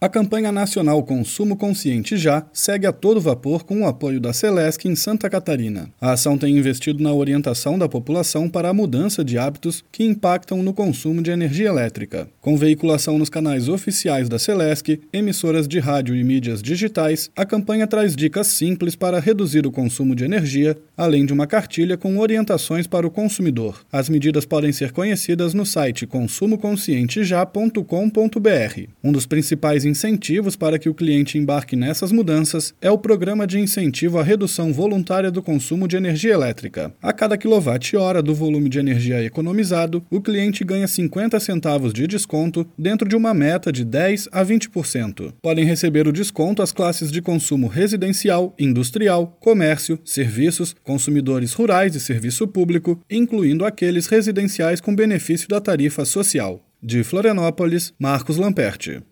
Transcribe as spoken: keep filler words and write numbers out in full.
A campanha nacional Consumo Consciente Já segue a todo vapor com o apoio da Celesc em Santa Catarina. A ação tem investido na orientação da população para a mudança de hábitos que impactam no consumo de energia elétrica. Com veiculação nos canais oficiais da Celesc, emissoras de rádio e mídias digitais, a campanha traz dicas simples para reduzir o consumo de energia, além de uma cartilha com orientações para o consumidor. As medidas podem ser conhecidas no site consumo consciente já ponto com ponto b r. Um dos principais incentivos para que o cliente embarque nessas mudanças é o Programa de Incentivo à Redução Voluntária do Consumo de Energia Elétrica. A cada quilowatt-hora do volume de energia economizado, o cliente ganha cinquenta centavos de desconto dentro de uma meta de dez a vinte por cento. Podem receber o desconto as classes de consumo residencial, industrial, comércio, serviços, consumidores rurais e serviço público, incluindo aqueles residenciais com benefício da tarifa social. De Florianópolis, Marcos Lamperti.